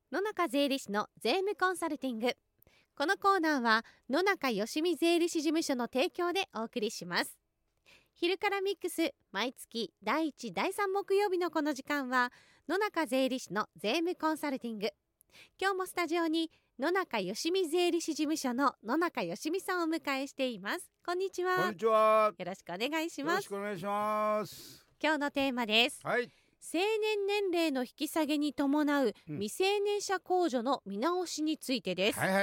野中税理士の税務コンサルティング。このコーナーは野中よしみ税理士事務所の提供でお送りします。昼からミックス、毎月第1第3木曜日のこの時間は野中税理士の税務コンサルティング。今日もスタジオに野中よしみ税理士事務所の野中よしみさんをお迎えしています。こんにちは。 こんにちは。 よろしくお願いします。 よろしくお願いします。 今日のテーマです。 はい。 成年年齢の引き下げに伴う未成年者控除の見直しについてです。 はいはい。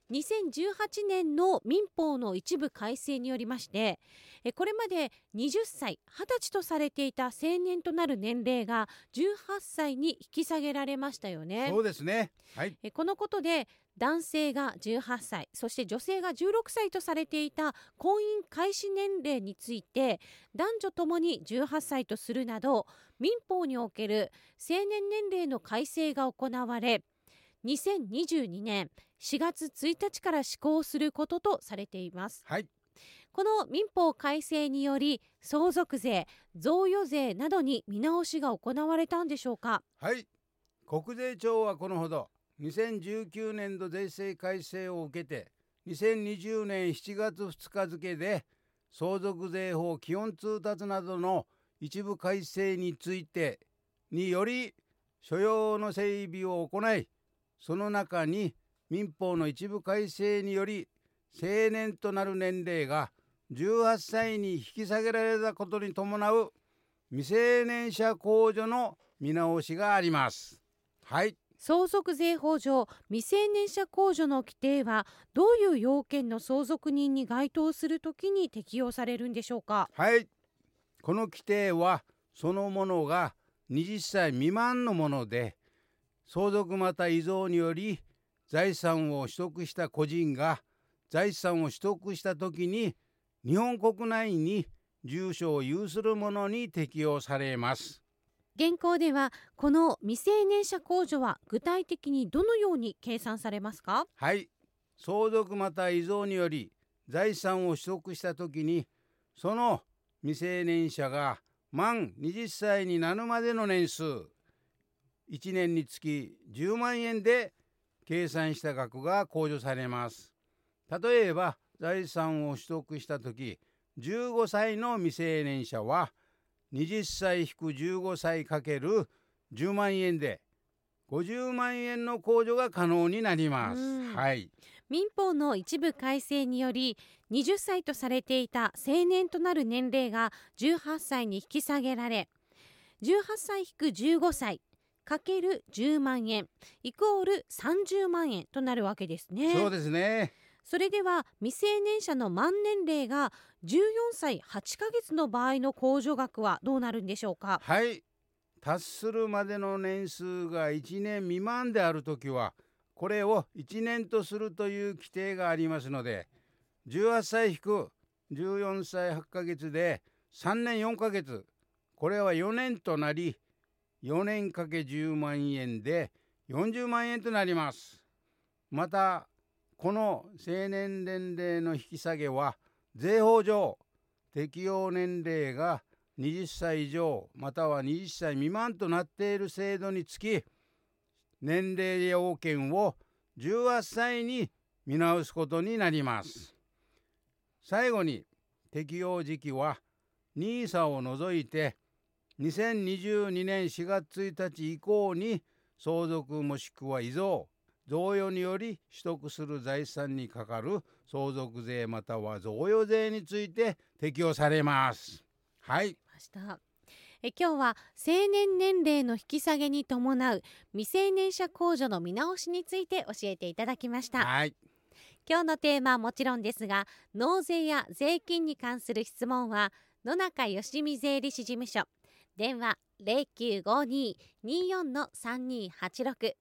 2018年の民法の一部改正によりまして、これまで20歳、20歳とされていた成年となる年齢が18歳に引き下げられましたよね。 そうですね。はい。 このことで男性が18歳、そして女性が16歳とされていた婚姻開始年齢について男女ともに18歳とするなど、民法における成年年齢の改正が行われ、2022年4月1日から施行することとされています。 はい。 この民法改正により相続税、贈与税などに見直しが行われたんでしょうか。 はい。国税庁はこのほど2019年度税制改正を受けて2020年7月2日付で相続税法基本通達などの一部改正についてにより所要の整備を行い、その中に民法の一部改正により成年となる年齢が18歳に引き下げられたことに伴う未成年者控除の見直しがあります。はい。 相続税法上、未成年者控除の規定はどういう要件の相続人に該当するときに適用されるんでしょうか。 はい。この規定はそのものが20歳未満のもので、相続また遺贈により財産を取得した個人が財産を取得したときに日本国内に住所を有する者に適用されます。 現行ではこの未成年者控除は具体的にどのように計算されますか。 はい。相続また遺贈により財産を取得したときに、その未成年者が満20歳になるまでの年数、1年につき10万円で計算した額が控除されます。例えば財産を取得したとき、15歳の未成年者は20歳 -15 歳 ×10 万円で50万円の控除が可能になります。はい。 民法の一部改正により20歳とされていた成年となる年齢が18歳に引き下げられ、18歳 -15 歳×10万円イコール30万円となるわけですね。 そうですね。 それでは未成年者の満年齢が14歳8ヶ月の場合の控除額はどうなるんでしょうか。 はい。達するまでの年数が1年未満であるときは、これを1年とするという規定がありますので、18歳 -14 歳8ヶ月で3年4ヶ月、これは4年となり、4年かけ10万円で40万円となります。また、この成年年齢の引き下げは、税法上、適用年齢が20歳以上または20歳未満となっている制度につき、年齢要件を18歳に見直すことになります。最後に適用時期は NISA を除いて2022年4月1日以降に相続もしくは遺贈、贈与により取得する財産にかかる相続税または贈与税について適用されます。はい。 今日は成年年齢の引き下げに伴う未成年者控除の見直しについて教えていただきました。 はい。 今日のテーマはもちろんですが、納税や税金に関する質問は野中よしみ税理士事務所、電話 0952-24-3286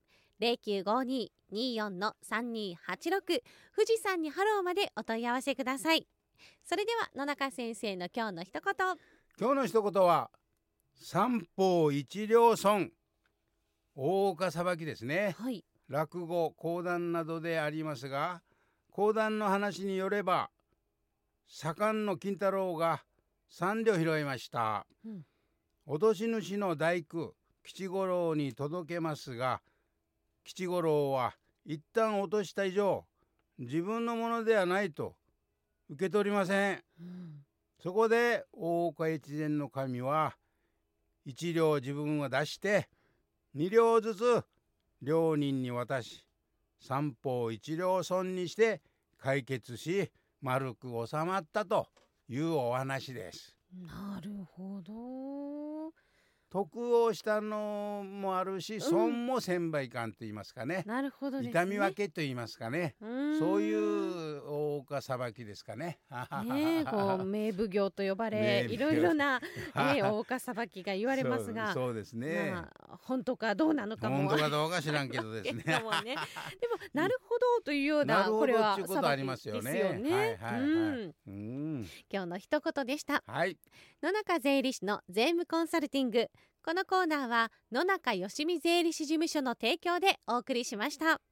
0952-24-3286 富士山にハローまでお問い合わせください。それでは野中先生の今日の一言。 今日の一言は三方一両損、大岡裁きですね。 はい。 落語講談などでありますが、講談の話によれば左官の金太郎が3両拾いました。落とし主の大工吉五郎に届けますが、 吉五郎は一旦落とした以上自分のものではないと受け取りません。そこで大岡越前の神は1両自分は出して2両ずつ両人に渡し三方1両損にして解決し丸く収まったというお話です。 なるほど。 得をしたのもあるし、損もせんばいかんと言いますかね。 なるほどですね。 痛み分けと言いますかね。そういう大岡裁きですかね。 ね、こう名奉行と呼ばれいろいろな、大岡裁きが言われますが、 そうですね、 まあ、本当かどうなのかも本当かどうか知らんけどですね。 でもなるほどというような、これは裁きですよね。今日の一言でした。野中税理士の税務コンサルティング。このコーナーは野中よしみ税理士事務所の提供でお送りしました。